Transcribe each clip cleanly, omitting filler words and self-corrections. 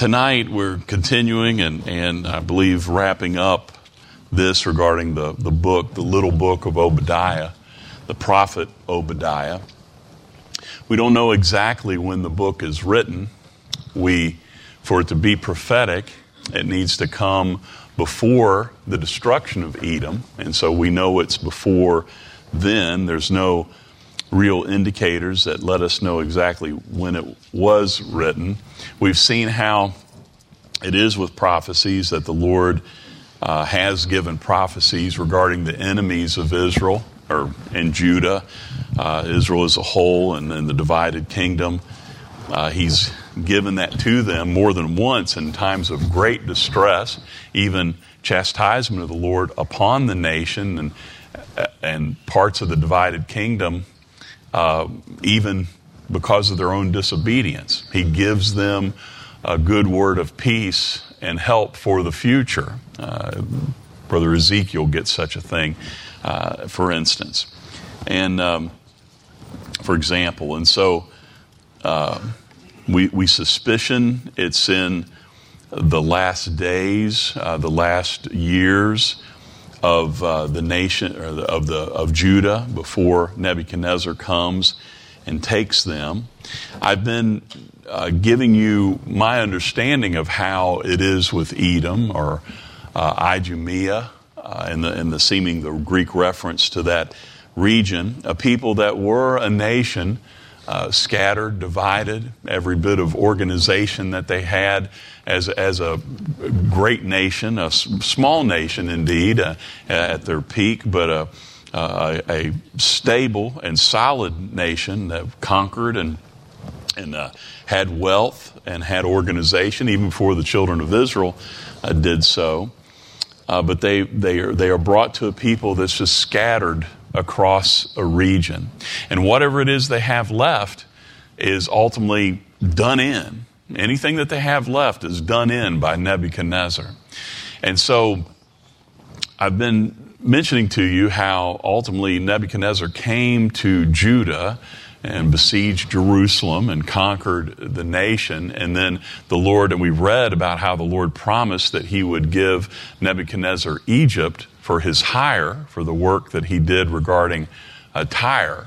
Tonight we're continuing and I believe wrapping up this regarding the book, the little book of Obadiah, the prophet Obadiah. We don't know exactly when the book is written. For it to be prophetic, it needs to come before the destruction of Edom, and so we know it's before then. There's no real indicators that let us know exactly when it was written. We've seen how it is with prophecies that the Lord has given prophecies regarding the enemies of Israel and Judah, Israel as a whole, and the divided kingdom. He's given that to them more than once in times of great distress, even chastisement of the Lord upon the nation and parts of the divided kingdom, even because of their own disobedience. He gives them a good word of peace and help for the future. Brother Ezekiel gets such a thing, for instance. And for example, and so we suspicion it's in the last days, the last years of the nation or of Judah before Nebuchadnezzar comes and takes them. I've been giving you my understanding of how it is with Edom or Idumea, in the seeming the Greek reference to that region, a people that were a nation scattered, divided, every bit of organization that they had as a great nation, a small nation indeed at their peak, but a stable and solid nation that conquered and had wealth and had organization, even before the children of Israel did so. But they are brought to a people that's just scattered across a region. And whatever it is they have left is ultimately done in. Anything that they have left is done in by Nebuchadnezzar. And so I've been mentioning to you how ultimately Nebuchadnezzar came to Judah and besieged Jerusalem and conquered the nation. And then the Lord, and we read about how the Lord promised that he would give Nebuchadnezzar Egypt for his hire, for the work that he did regarding Tyre.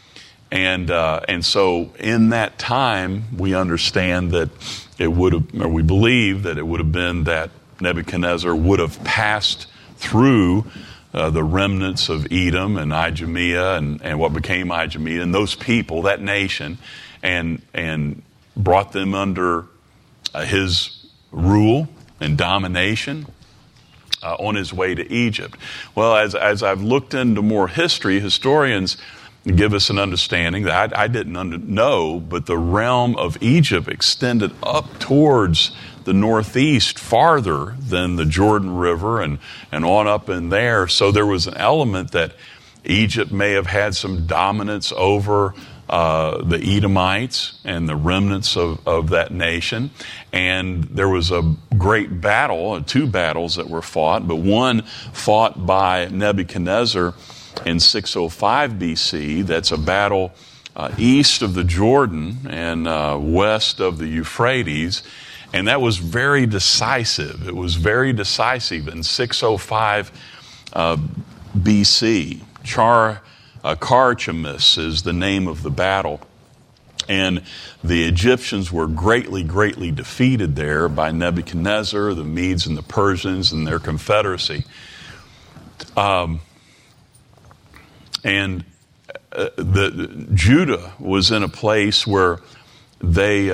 And so in that time, we understand that it would have, or we believe that it would have been that Nebuchadnezzar would have passed through the remnants of Edom and Idumea and what became Idumea and those people, that nation, and brought them under his rule and domination on his way to Egypt. Well, as I've looked into more history, historians give us an understanding that I didn't know, but the realm of Egypt extended up towards the northeast farther than the Jordan River and on up in there. So there was an element that Egypt may have had some dominance over the Edomites and the remnants of that nation. And there was a great battle, two battles that were fought, but one fought by Nebuchadnezzar in 605 BC. That's a battle east of the Jordan and west of the Euphrates. And that was very decisive. It was very decisive in 605 BC. Carchemish is the name of the battle. And the Egyptians were greatly defeated there by Nebuchadnezzar, the Medes and the Persians and their confederacy. Judah was in a place where they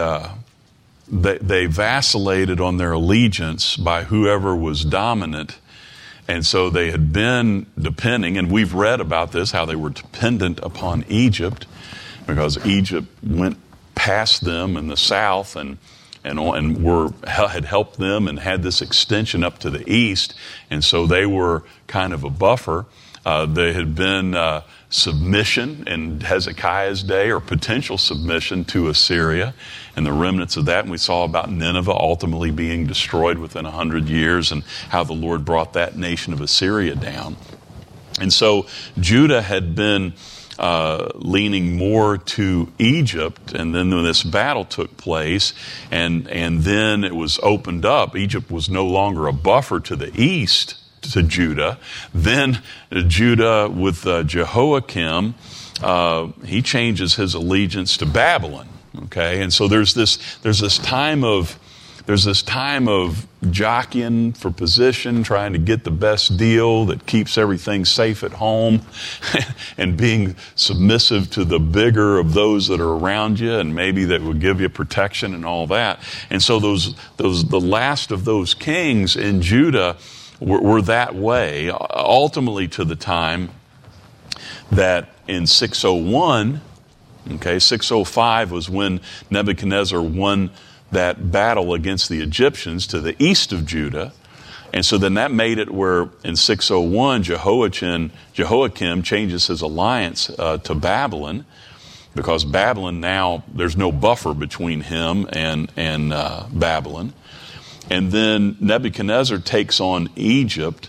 vacillated on their allegiance by whoever was dominant. And so they had been depending, and we've read about this, how they were dependent upon Egypt because Egypt went past them in the south and had helped them and had this extension up to the east. And so they were kind of a buffer. There had been submission in Hezekiah's day, or potential submission to Assyria, and the remnants of that. And we saw about Nineveh ultimately being destroyed within 100 years and how the Lord brought that nation of Assyria down. And so Judah had been leaning more to Egypt, and then when this battle took place, and then it was opened up, Egypt was no longer a buffer to the east to Judah. Then Judah with Jehoiakim, he changes his allegiance to Babylon. Okay, and so there's this time of jockeying for position, trying to get the best deal that keeps everything safe at home, and being submissive to the bigger of those that are around you, and maybe that would give you protection and all that. And so the last of those kings in Judah were that way, ultimately to the time that in 601, 605 was when Nebuchadnezzar won that battle against the Egyptians to the east of Judah. And so then that made it where in 601, Jehoiakim changes his alliance to Babylon, because Babylon now, there's no buffer between him and Babylon. And then Nebuchadnezzar takes on Egypt,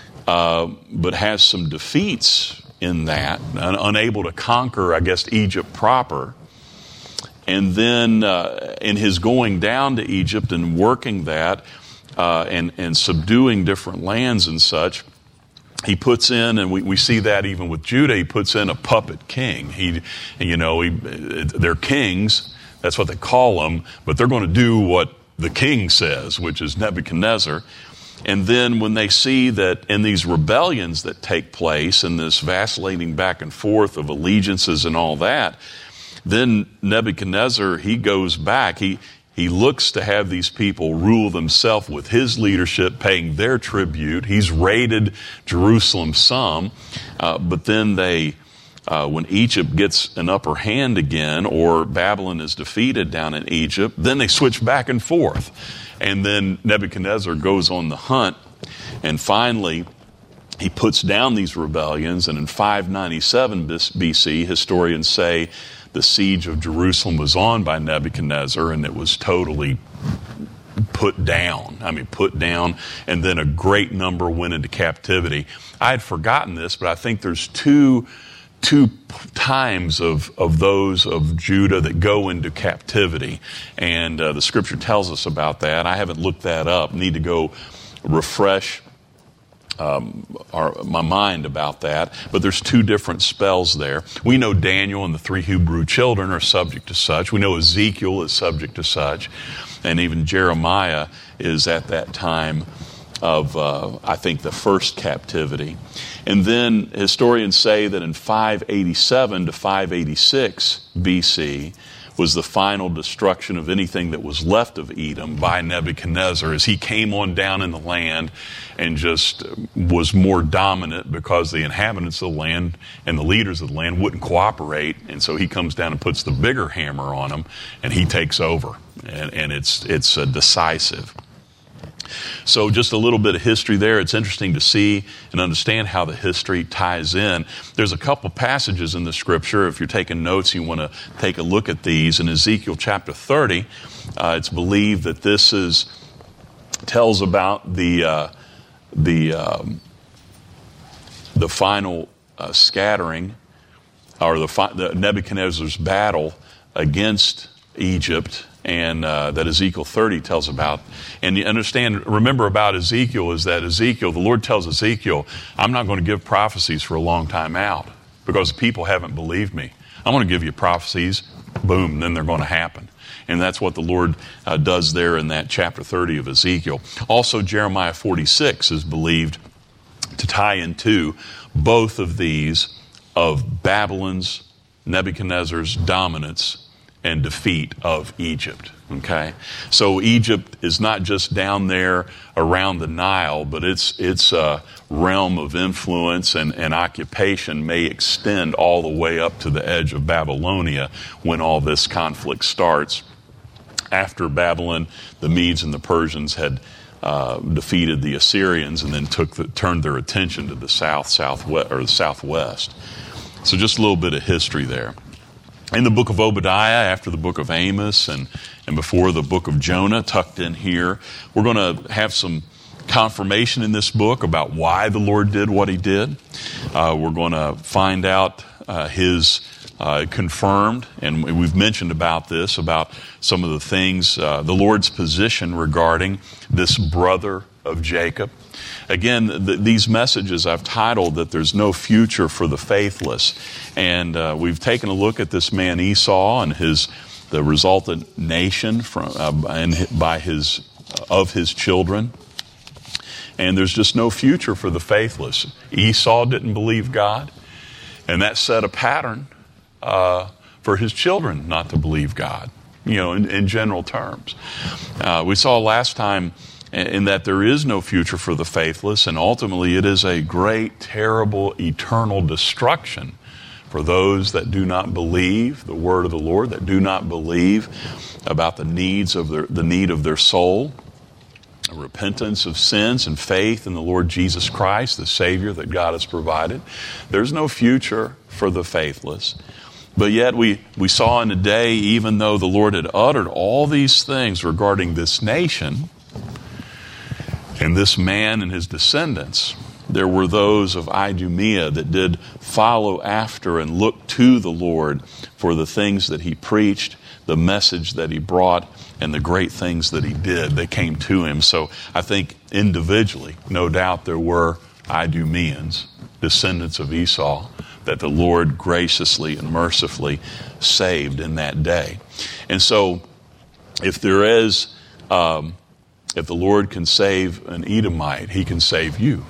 but has some defeats in that, unable to conquer, I guess, Egypt proper. And then in his going down to Egypt and working that and subduing different lands and such, he puts in, and we see that even with Judah, he puts in a puppet king. They're kings, that's what they call them, but they're going to do what the king says, which is Nebuchadnezzar. And then when they see that in these rebellions that take place and this vacillating back and forth of allegiances and all that, then Nebuchadnezzar, he goes back. He looks to have these people rule themselves with his leadership, paying their tribute. He's raided Jerusalem some, but then when Egypt gets an upper hand again, or Babylon is defeated down in Egypt, then they switch back and forth. And then Nebuchadnezzar goes on the hunt, and finally he puts down these rebellions. And in 597 BC, historians say the siege of Jerusalem was on by Nebuchadnezzar, and it was totally put down. And then a great number went into captivity. I had forgotten this, but I think there's two times of those of Judah that go into captivity, and the scripture tells us about that. I haven't looked that up. Need to go refresh my mind about that. But there's two different spells there. We know Daniel and the 3 Hebrew children are subject to such. We know Ezekiel is subject to such, and even Jeremiah is at that time of, I think, the first captivity. And then historians say that in 587 to 586 BC was the final destruction of anything that was left of Edom by Nebuchadnezzar, as he came on down in the land and just was more dominant because the inhabitants of the land and the leaders of the land wouldn't cooperate. And so he comes down and puts the bigger hammer on them, and he takes over. And it's decisive. So just a little bit of history there. It's interesting to see and understand how the history ties in. There's a couple passages in the scripture. If you're taking notes, you want to take a look at these. In Ezekiel chapter 30, it's believed that this tells about the final scattering, or the Nebuchadnezzar's battle against Egypt, and that Ezekiel 30 tells about. And you remember about Ezekiel is that the Lord tells Ezekiel, I'm not going to give prophecies for a long time out because people haven't believed me. I'm going to give you prophecies, boom, then they're going to happen. And that's what the Lord does there in that chapter 30 of Ezekiel. Also, Jeremiah 46 is believed to tie into both of these, of Babylon's, Nebuchadnezzar's dominance and defeat of Egypt. Okay, so Egypt is not just down there around the Nile, but its realm of influence and occupation may extend all the way up to the edge of Babylonia when all this conflict starts. After Babylon, the Medes and the Persians had defeated the Assyrians, and then turned their attention to the southwest. So just a little bit of history there. In the book of Obadiah, after the book of Amos, and before the book of Jonah, tucked in here, we're going to have some confirmation in this book about why the Lord did what he did. We're going to find out his confirmed, and we've mentioned about this, about some of the things, the Lord's position regarding this brother of Jacob. Again, these messages I've titled that there's no future for the faithless. And we've taken a look at this man Esau and the resultant nation of his children. And there's just no future for the faithless. Esau didn't believe God, and that set a pattern for his children not to believe God, in general terms. We saw last time in that there is no future for the faithless, and ultimately it is a great, terrible, eternal destruction for those that do not believe the word of the Lord, that do not believe about the need of their soul, repentance of sins and faith in the Lord Jesus Christ, the Savior that God has provided. There's no future for the faithless. But yet we saw in the day, even though the Lord had uttered all these things regarding this nation and this man and his descendants, there were those of Idumea that did follow after and look to the Lord for the things that he preached, the message that he brought, and the great things that he did. They came to him. So I think individually, no doubt there were Idumeans, descendants of Esau, that the Lord graciously and mercifully saved in that day. And so if the Lord can save an Edomite, he can save you.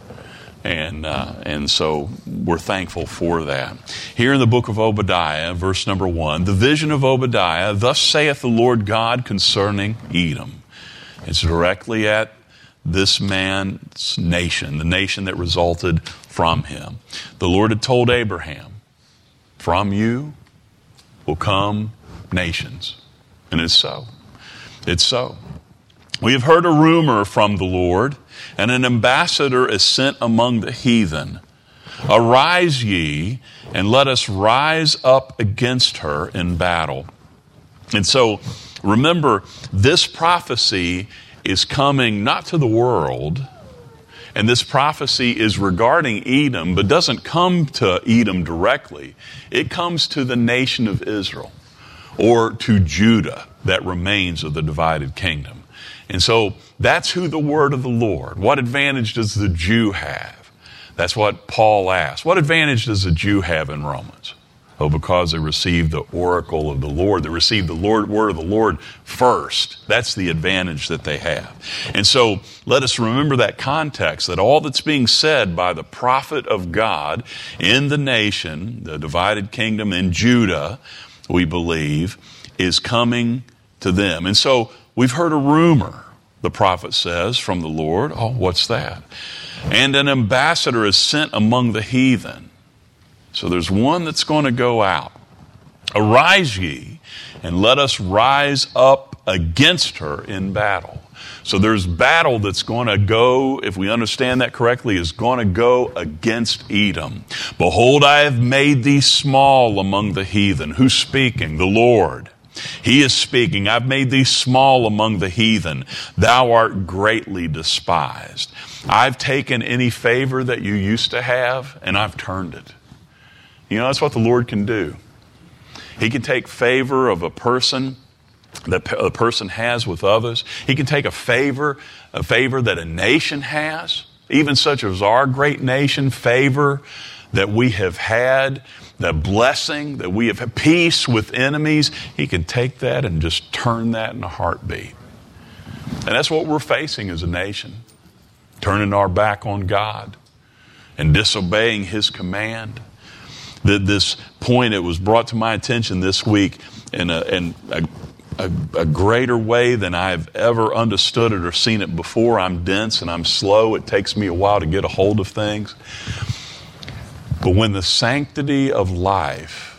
And so we're thankful for that. Here in the book of Obadiah, verse number 1, the vision of Obadiah, thus saith the Lord God concerning Edom. It's directly at this man's nation, the nation that resulted from him. The Lord had told Abraham, from you will come nations. And it's so. It's so. We have heard a rumor from the Lord, and an ambassador is sent among the heathen. Arise ye, and let us rise up against her in battle. And so, remember, this prophecy is coming not to the world, and this prophecy is regarding Edom, but doesn't come to Edom directly. It comes to the nation of Israel, or to Judah that remains of the divided kingdom. And so that's who the word of the Lord. What advantage does the Jew have? That's what Paul asked. What advantage does the Jew have in Romans? Oh, because they received the oracle of the Lord. They received the word of the Lord first. That's the advantage that they have. And so let us remember that context, that all that's being said by the prophet of God in the nation, the divided kingdom in Judah, we believe, is coming to them. And so we've heard a rumor, the prophet says, from the Lord. Oh, what's that? And an ambassador is sent among the heathen. So there's one that's going to go out. Arise ye, and let us rise up against her in battle. So there's battle that's going to go, if we understand that correctly, is going to go against Edom. Behold, I have made thee small among the heathen. Who's speaking? The Lord. He is speaking, I've made thee small among the heathen. Thou art greatly despised. I've taken any favor that you used to have, and I've turned it. That's what the Lord can do. He can take favor of a person that a person has with others. He can take a favor that a nation has, even such as our great nation, favor that we have had, the blessing that we have had, peace with enemies. He can take that and just turn that in a heartbeat. And that's what we're facing as a nation, turning our back on God and disobeying His command. This point, it was brought to my attention this week in a greater way than I've ever understood it or seen it before. I'm dense and I'm slow. It takes me a while to get a hold of things. But when the sanctity of life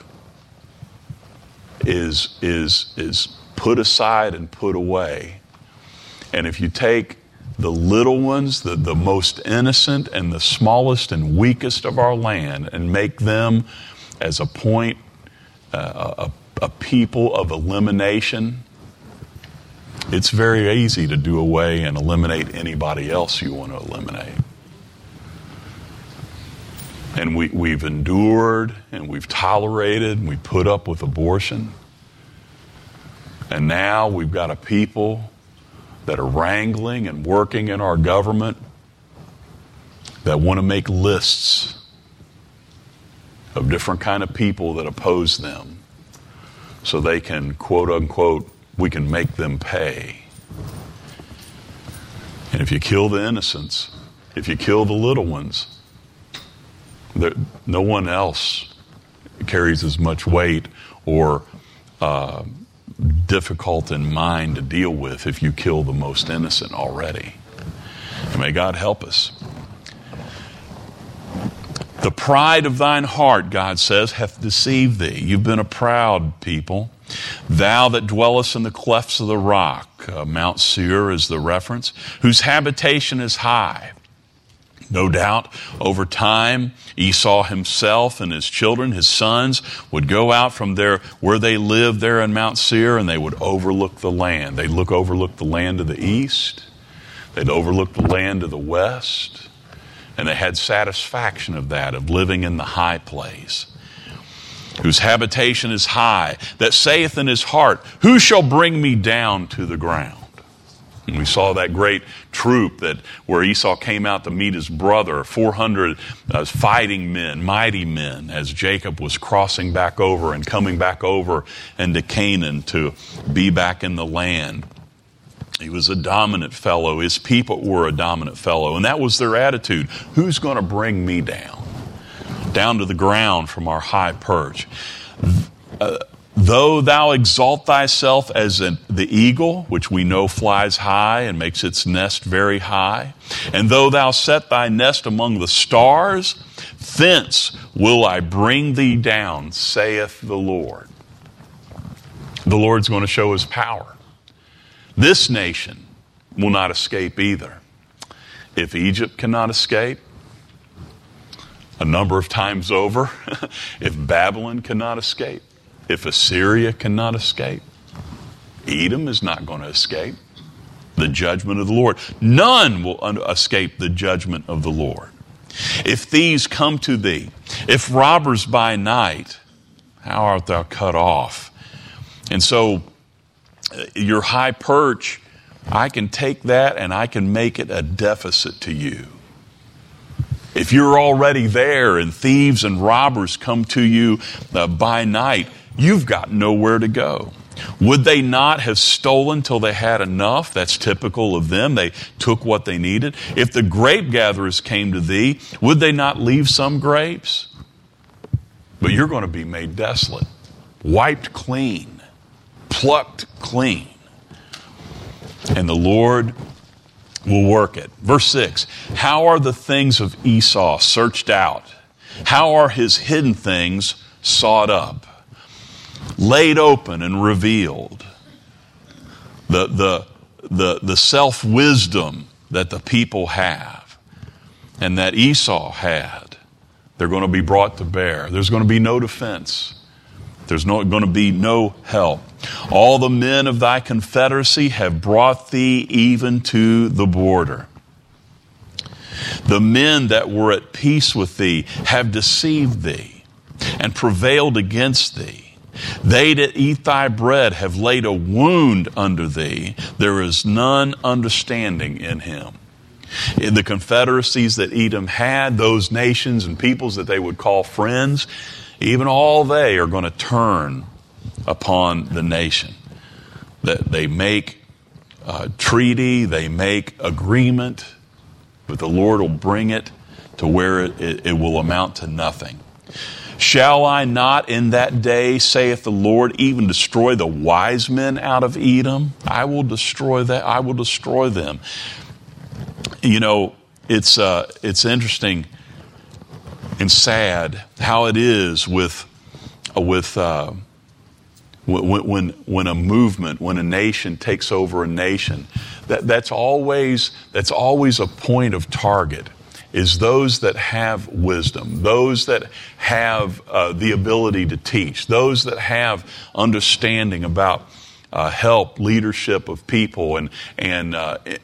is put aside and put away, and if you take the little ones, the most innocent and the smallest and weakest of our land, and make them as a point, a people of elimination, it's very easy to do away and eliminate anybody else you want to eliminate. And we've endured and we've tolerated and we put up with abortion. And now we've got a people that are wrangling and working in our government that want to make lists of different kind of people that oppose them so they can, quote unquote, we can make them pay. And if you kill the innocents, if you kill the little ones, no one else carries as much weight or difficult in mind to deal with if you kill the most innocent already. And may God help us. The pride of thine heart, God says, hath deceived thee. You've been a proud people. Thou that dwellest in the clefts of the rock, Mount Seir is the reference, whose habitation is high. No doubt, over time, Esau himself and his children, his sons, would go out from there where they lived there in Mount Seir, and they would overlook the land. They'd overlook the land to the east. They'd overlook the land to the west. And they had satisfaction of that, of living in the high place. Whose habitation is high, that saith in his heart, who shall bring me down to the ground? And we saw that great troop where Esau came out to meet his brother, 400 fighting men, mighty men, as Jacob was crossing back over and coming back over into Canaan to be back in the land. He was a dominant fellow. His people were a dominant fellow. And that was their attitude. Who's going to bring me down to the ground from our high perch? Though thou exalt thyself as the eagle, which we know flies high and makes its nest very high, and though thou set thy nest among the stars, thence will I bring thee down, saith the Lord. The Lord's going to show his power. This nation will not escape either. If Egypt cannot escape, a number of times over, if Babylon cannot escape, if Assyria cannot escape, Edom is not going to escape the judgment of the Lord. None will escape the judgment of the Lord. If thieves come to thee, if robbers by night, how art thou cut off? And so your high perch, I can take that and I can make it a deficit to you. If you're already there and thieves and robbers come to you by night, you've got nowhere to go. Would they not have stolen till they had enough? That's typical of them. They took what they needed. If the grape gatherers came to thee, would they not leave some grapes? But you're going to be made desolate, wiped clean, plucked clean. And the Lord will work it. Verse 6, how are the things of Esau searched out? How are his hidden things sought up? Laid open and revealed. The self-wisdom that the people have and that Esau had, they're going to be brought to bear. There's going to be no defense. There's going to be no help. All the men of thy confederacy have brought thee even to the border. The men that were at peace with thee have deceived thee and prevailed against thee. They that eat thy bread have laid a wound under thee. There is none understanding in him. In the confederacies that Edom had, those nations and peoples that they would call friends, even all they are going to turn upon the nation. That they make treaty, they make agreement, but the Lord will bring it to where it will amount to nothing. Shall I not in that day, saith the Lord, even destroy the wise men out of Edom? I will destroy that. I will destroy them. You know, it's interesting and sad how it is with when a movement, when a nation takes over a nation. That's always a point of target. Is those that have wisdom, those that have the ability to teach, those that have understanding about help, leadership of people, and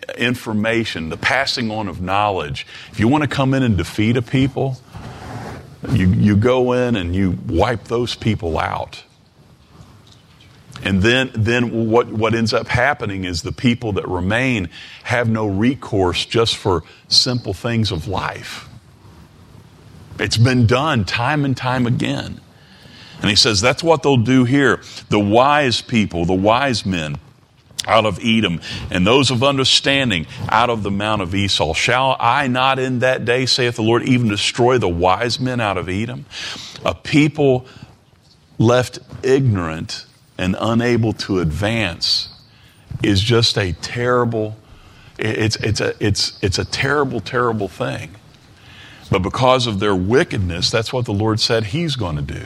information, the passing on of knowledge. If you want to come in and defeat a people, You go in and you wipe those people out. And then what ends up happening is the people that remain have no recourse just for simple things of life. It's been done time and time again. And he says that's what they'll do here. The wise people, the wise men out of Edom, and those of understanding out of the Mount of Esau. Shall I not in that day, saith the Lord, even destroy the wise men out of Edom? A people left ignorant and unable to advance is just a terrible, it's a terrible, terrible thing. But because of their wickedness, that's what the Lord said He's going to do.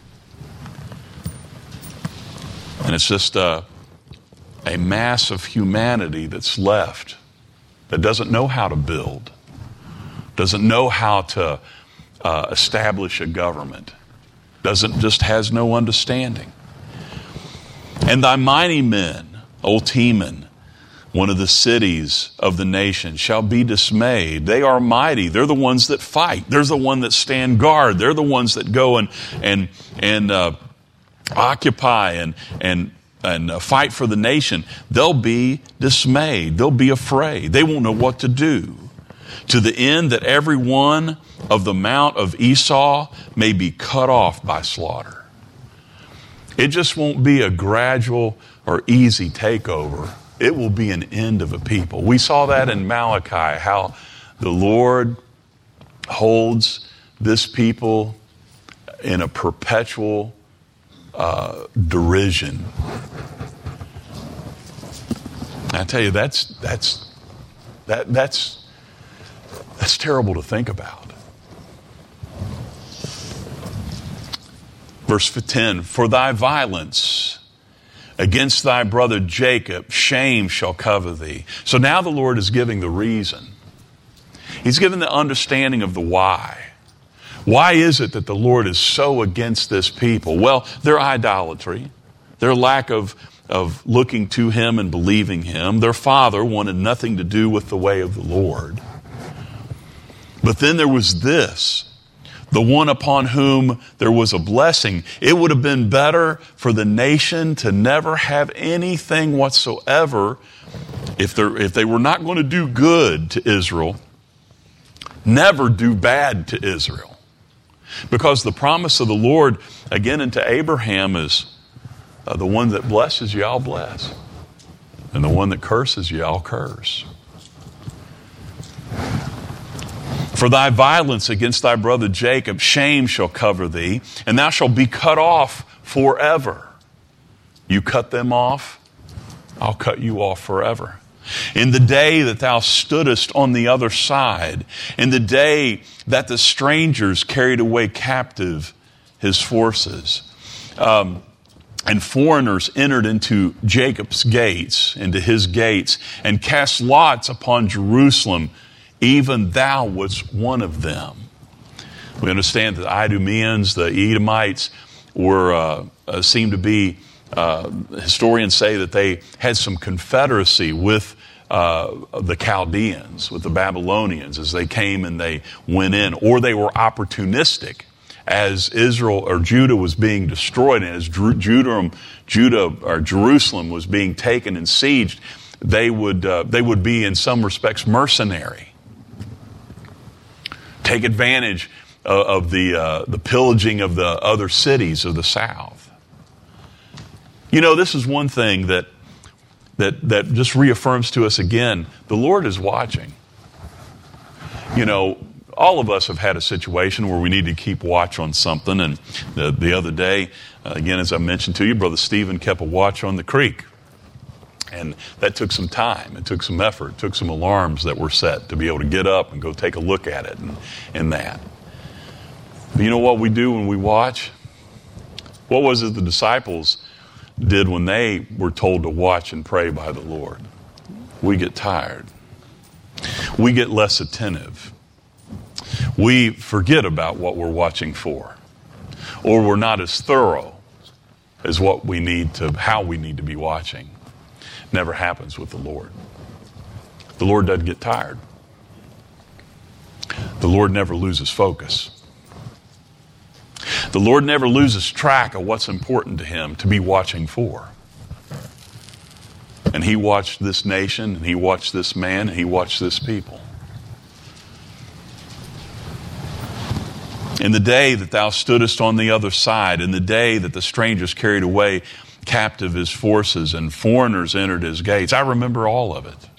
And it's just a mass of humanity that's left that doesn't know how to build, doesn't know how to establish a government, has no understanding. And thy mighty men, O Teman, one of the cities of the nation, shall be dismayed. They are mighty. They're the ones that fight. They're the ones that stand guard. They're the ones that go and occupy and fight for the nation. They'll be dismayed. They'll be afraid. They won't know what to do. To the end that every one of the mount of Esau may be cut off by slaughter. It just won't be a gradual or easy takeover. It will be an end of a people. We saw that in Malachi, how the Lord holds this people in a perpetual derision. I tell you, that's terrible to think about. Verse 10, for thy violence against thy brother Jacob, shame shall cover thee. So now the Lord is giving the reason. He's giving the understanding of the why. Why is it that the Lord is so against this people? Well, their idolatry, their lack of looking to Him and believing Him. Their father wanted nothing to do with the way of the Lord. But then there was this, the one upon whom there was a blessing. It would have been better for the nation to never have anything whatsoever if they were not going to do good to Israel, never do bad to Israel. Because the promise of the Lord, again, unto Abraham is the one that blesses you, I'll bless. And the one that curses you, I'll curse. For thy violence against thy brother Jacob, shame shall cover thee, and thou shalt be cut off forever. You cut them off, I'll cut you off forever. In the day that thou stoodest on the other side, in the day that the strangers carried away captive his forces, and foreigners entered into Jacob's gates, into his gates, and cast lots upon Jerusalem, even thou wast one of them. We understand that the Idumeans, the Edomites, seem to be, historians say that they had some confederacy with the Chaldeans, with the Babylonians, as they came and they went in, or they were opportunistic. As Israel or Judah was being destroyed, and as Jerusalem was being taken and sieged, they would be in some respects mercenary. Take advantage of the pillaging of the other cities of the south. You know, this is one thing that just reaffirms to us again, the Lord is watching. You know, all of us have had a situation where we need to keep watch on something. And the other day, again, as I mentioned to you, Brother Stephen kept a watch on the creek. And that took some time. It took some effort. It took some alarms that were set to be able to get up and go take a look at it and that. But you know what we do when we watch? What was it the disciples did when they were told to watch and pray by the Lord? We get tired. We get less attentive. We forget about what we're watching for. Or we're not as thorough as how we need to be watching. Never happens with the Lord. The Lord doesn't get tired. The Lord never loses focus. The Lord never loses track of what's important to him to be watching for. And he watched this nation, and he watched this man, and he watched this people. In the day that thou stoodest on the other side, in the day that the strangers carried away captive his forces and foreigners entered his gates, I remember all of it.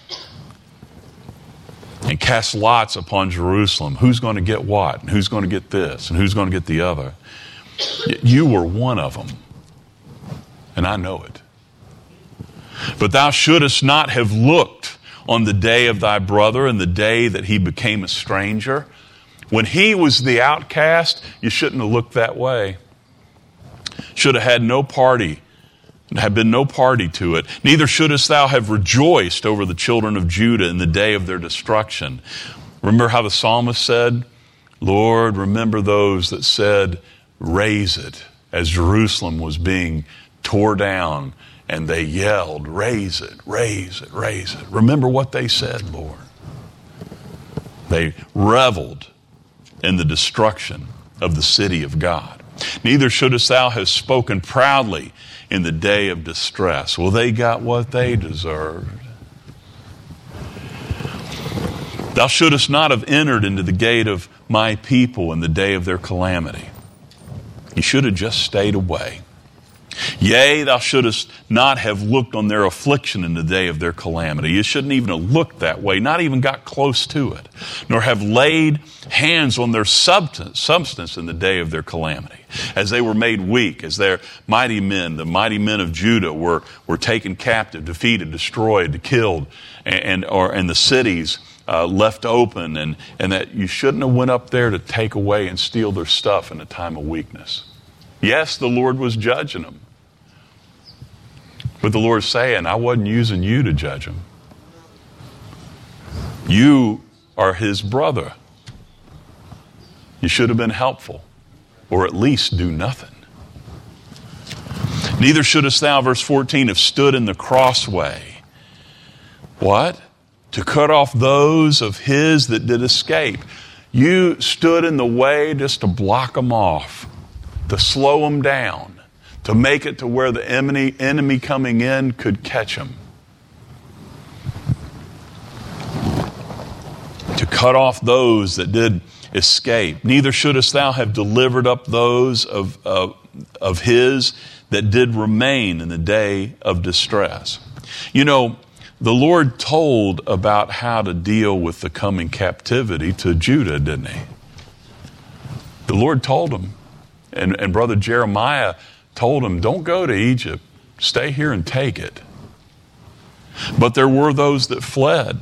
And cast lots upon Jerusalem. Who's going to get what? And who's going to get this? And who's going to get the other? You were one of them. And I know it. But thou shouldest not have looked on the day of thy brother and the day that he became a stranger. When he was the outcast, you shouldn't have looked that way. Should have had no party, have been no party to it. Neither shouldest thou have rejoiced over the children of Judah in the day of their destruction. Remember how the psalmist said, Lord, remember those that said, raise it, as Jerusalem was being tore down, and they yelled, raise it, raise it, raise it. Remember what they said, Lord. They reveled in the destruction of the city of God. Neither shouldest thou have spoken proudly in the day of distress. Well, they got what they deserved. Thou shouldest not have entered into the gate of my people in the day of their calamity. You should have just stayed away. Yea, thou shouldest not have looked on their affliction in the day of their calamity. You shouldn't even have looked that way, not even got close to it, nor have laid hands on their substance in the day of their calamity. As they were made weak, as their mighty men, the mighty men of Judah were taken captive, defeated, destroyed, killed, and the cities left open, and that you shouldn't have went up there to take away and steal their stuff in a time of weakness. Yes, the Lord was judging them. But the Lord's saying, I wasn't using you to judge them. You are his brother. You should have been helpful, or at least do nothing. Neither shouldest thou, verse 14, have stood in the crossway. What? To cut off those of his that did escape. You stood in the way just to block them off, to slow them down, to make it to where the enemy coming in could catch them. To cut off those that did escape. Neither shouldest thou have delivered up those of his that did remain in the day of distress. You know, the Lord told about how to deal with the coming captivity to Judah, didn't he? The Lord told him. And Brother Jeremiah told him, don't go to Egypt. Stay here and take it. But there were those that fled.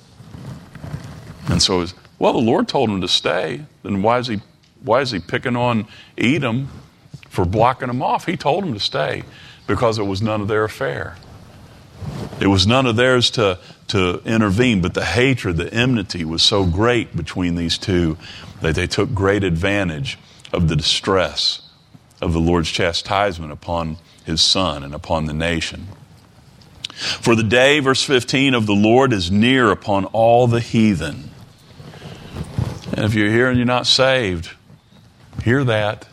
And so, the Lord told him to stay. Then why is he picking on Edom for blocking him off? He told him to stay because it was none of their affair. It was none of theirs to intervene, but the hatred, the enmity was so great between these two that they took great advantage of the distress of the Lord's chastisement upon his son and upon the nation. For the day, verse 15, of the Lord is near upon all the heathen. And if you're here and you're not saved, hear that.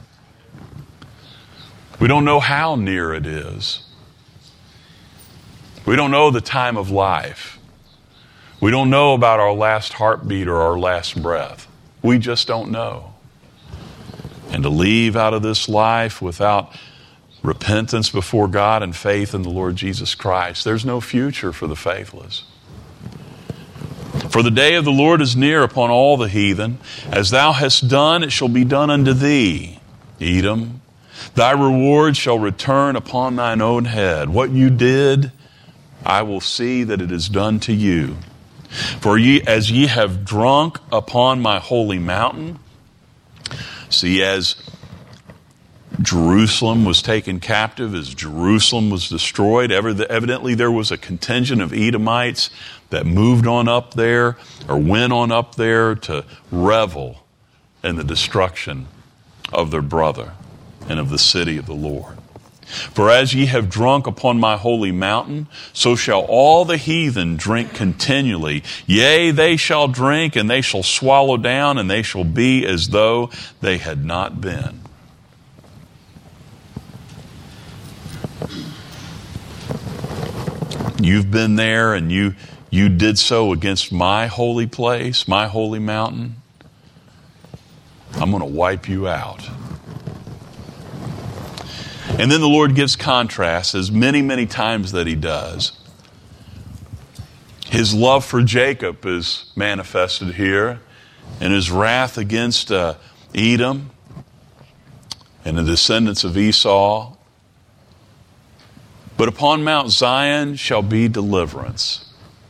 We don't know how near it is. We don't know the time of life. We don't know about our last heartbeat or our last breath. We just don't know. And to leave out of this life without repentance before God and faith in the Lord Jesus Christ, there's no future for the faithless. For the day of the Lord is near upon all the heathen. As thou hast done, it shall be done unto thee, Edom. Thy reward shall return upon thine own head. What you did, I will see that it is done to you. For as ye have drunk upon my holy mountain. See, as Jerusalem was taken captive, as Jerusalem was destroyed, evidently there was a contingent of Edomites that moved on up there or went on up there to revel in the destruction of their brother and of the city of the Lord. For as ye have drunk upon my holy mountain, so shall all the heathen drink continually. Yea, they shall drink, and they shall swallow down, and they shall be as though they had not been. You've been there and you did so against my holy place, my holy mountain. I'm going to wipe you out. And then the Lord gives contrast, as many, many times that he does. His love for Jacob is manifested here, and his wrath against Edom and the descendants of Esau. But upon Mount Zion shall be deliverance,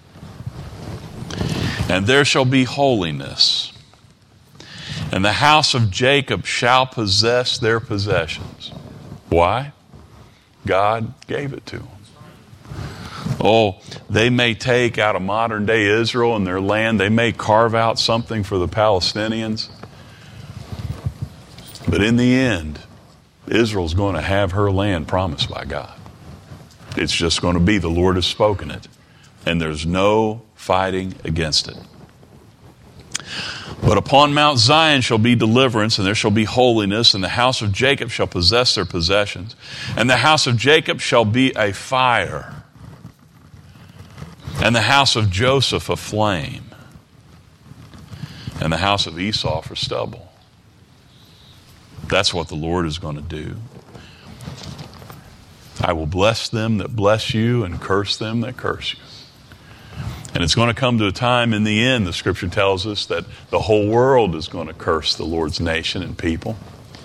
and there shall be holiness, and the house of Jacob shall possess their possessions. Why? God gave it to them. Oh, they may take out of modern day Israel and their land, they may carve out something for the Palestinians. But in the end, Israel's going to have her land promised by God. It's just going to be, the Lord has spoken it. And there's no fighting against it. But upon Mount Zion shall be deliverance, and there shall be holiness, and the house of Jacob shall possess their possessions. And the house of Jacob shall be a fire, and the house of Joseph a flame, and the house of Esau for stubble. That's what the Lord is going to do. I will bless them that bless you and curse them that curse you. And it's going to come to a time in the end, the scripture tells us, that the whole world is going to curse the Lord's nation and people.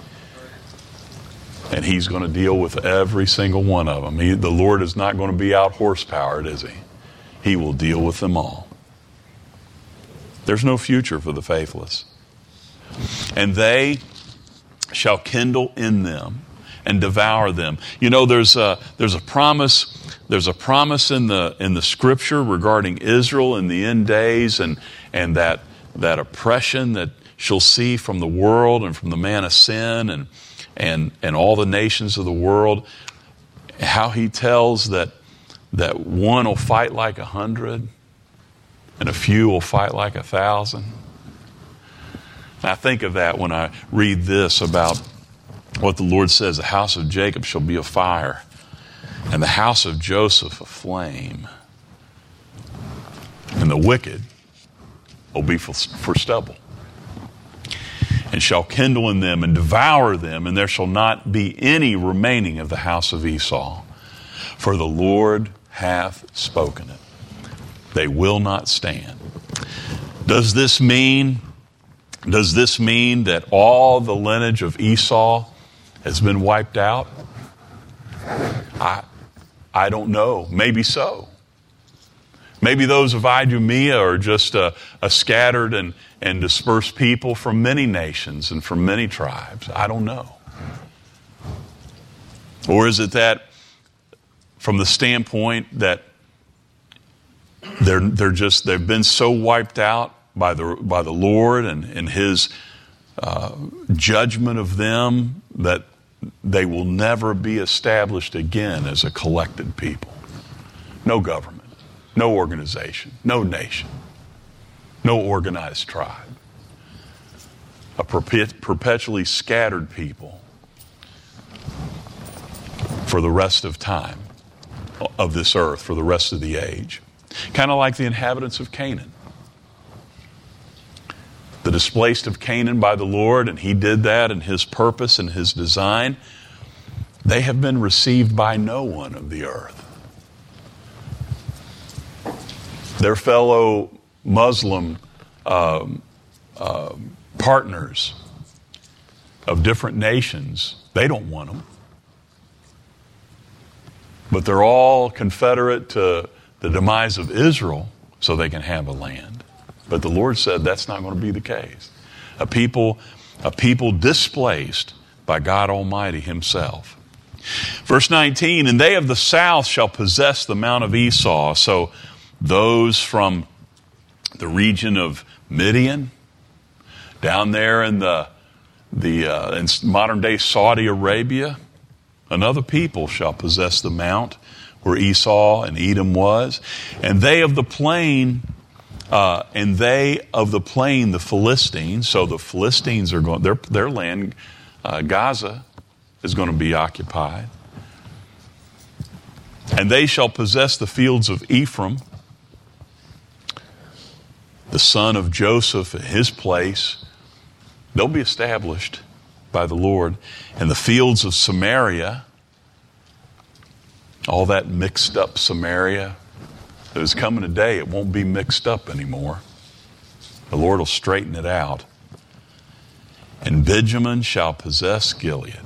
And he's going to deal with every single one of them. The Lord is not going to be out horsepowered, is he? He will deal with them all. There's no future for the faithless. And they shall kindle in them and devour them. You know, there's a promise. There's a promise in the scripture regarding Israel in the end days, and that oppression that she'll see from the world and from the man of sin and all the nations of the world. How he tells that one will fight like 100 and a few will fight like 1,000. I think of that when I read this about what the Lord says, the house of Jacob shall be a fire, and the house of Joseph a flame, and the wicked will be for stubble, and shall kindle in them and devour them, and there shall not be any remaining of the house of Esau. For the Lord hath spoken it. They will not stand. Does this mean that all the lineage of Esau has been wiped out? I don't know. Maybe so. Maybe those of Idumea are just a scattered and dispersed people from many nations and from many tribes. I don't know. Or is it that from the standpoint that they've been so wiped out by the Lord and his judgment of them that they will never be established again as a collected people. No government, no organization, no nation, no organized tribe. A perpetually scattered people for the rest of time of this earth, for the rest of the age. Kind of like the inhabitants of Canaan. The displaced of Canaan by the Lord, and he did that in his purpose and his design. They have been received by no one of the earth. Their fellow Muslim partners of different nations, they don't want them. But they're all confederate to the demise of Israel so they can have a land. But the Lord said that's not going to be the case. A people displaced by God Almighty himself. Verse 19, and they of the south shall possess the mount of Esau. So those from the region of Midian, down there in in modern day Saudi Arabia, another people shall possess the mount where Esau and Edom was. And they of the plain, the Philistines. So the Philistines are going, their land, Gaza, is going to be occupied. And they shall possess the fields of Ephraim, the son of Joseph in his place. They'll be established by the Lord. And the fields of Samaria, all that mixed up Samaria, there's coming a day it won't be mixed up anymore. The Lord will straighten it out. And Benjamin shall possess Gilead.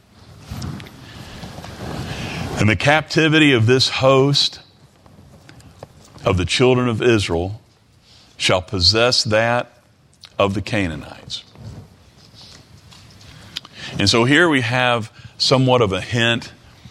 And the captivity of this host of the children of Israel shall possess that of the Canaanites. And so here we have somewhat of a hint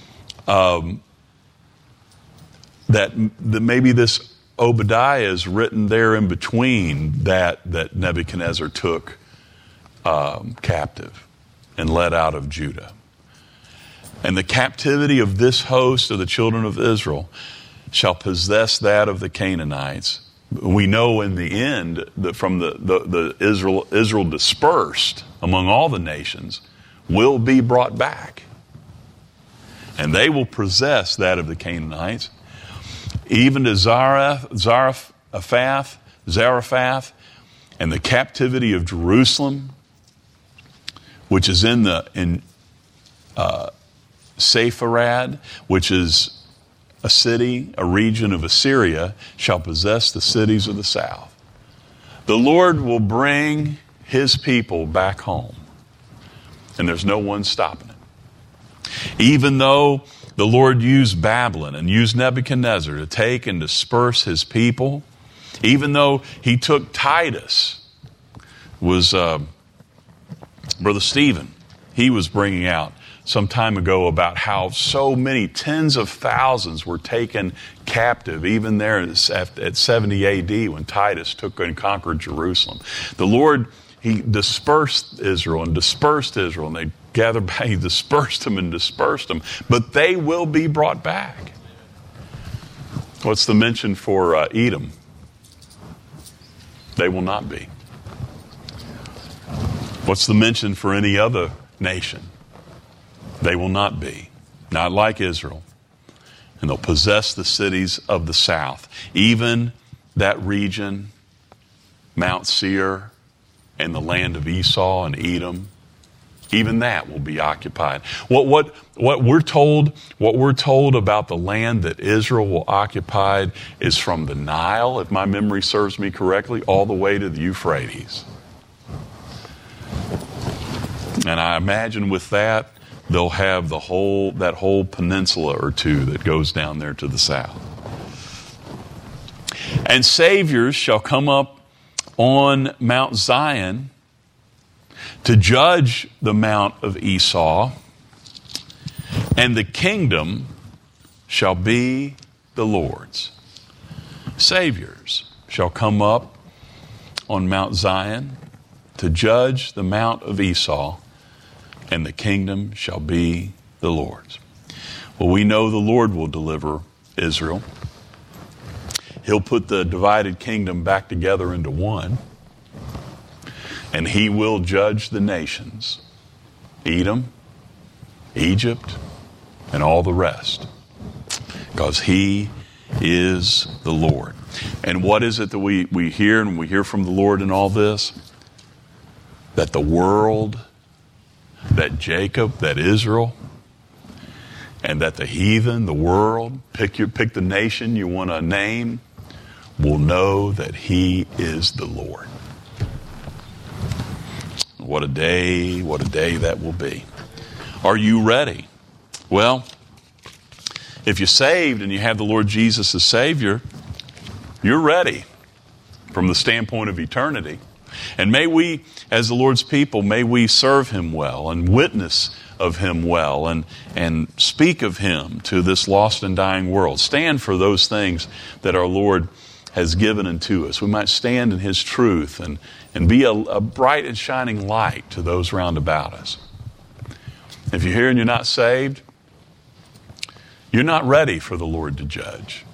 that maybe this Obadiah is written there in between that Nebuchadnezzar took captive and led out of Judah. And the captivity of this host of the children of Israel shall possess that of the Canaanites. We know in the end that from the Israel dispersed among all the nations will be brought back. And they will possess that of the Canaanites, even to Zarephath, and the captivity of Jerusalem, which is in Sepharad, which is a city, a region of Assyria, shall possess the cities of the south. The Lord will bring his people back home, and there's no one stopping it. Even though the Lord used Babylon and used Nebuchadnezzar to take and disperse his people, even though he took Titus, was Brother Stephen, he was bringing out some time ago about how so many tens of thousands were taken captive, even there at 70 AD when Titus took and conquered Jerusalem. The Lord, he dispersed Israel, and they gathered back. He dispersed them, but they will be brought back. What's the mention for Edom? They will not be. What's the mention for any other nation? They will not be. Not like Israel. And they'll possess the cities of the south. Even that region, Mount Seir, and the land of Esau and Edom, even that will be occupied. What we're told about the land that Israel will occupy is from the Nile, if my memory serves me correctly, all the way to the Euphrates. And I imagine with that, they'll have that whole peninsula or two that goes down there to the south. And saviors shall come up on Mount Zion to judge the Mount of Esau, and the kingdom shall be the Lord's. Saviors shall come up on Mount Zion to judge the Mount of Esau, and the kingdom shall be the Lord's. Well, we know the Lord will deliver Israel. He'll put the divided kingdom back together into one, and he will judge the nations, Edom, Egypt, and all the rest, because he is the Lord. And what is it that we hear, and we hear from the Lord in all this? That the world, that Jacob, that Israel, and that the heathen, the world, pick the nation you want to name, will know that he is the Lord. What a day that will be. Are you ready? Well, if you're saved and you have the Lord Jesus as Savior, you're ready from the standpoint of eternity. And may we, as the Lord's people, may we serve him well and witness of him well and speak of him to this lost and dying world. Stand for those things that our Lord has given unto us. We might stand in his truth and be a bright and shining light to those round about us. If you're here and you're not saved, you're not ready for the Lord to judge.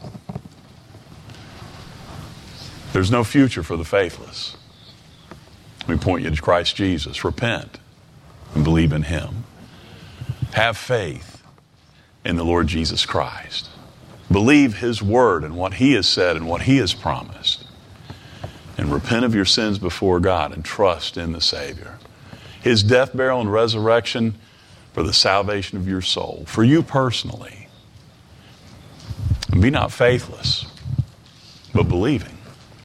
There's no future for the faithless. Let me point you to Christ Jesus. Repent and believe in him. Have faith in the Lord Jesus Christ. Believe His word and what He has said and what He has promised. And repent of your sins before God and trust in the Savior. His death, burial, and resurrection for the salvation of your soul, for you personally. And be not faithless, but believing.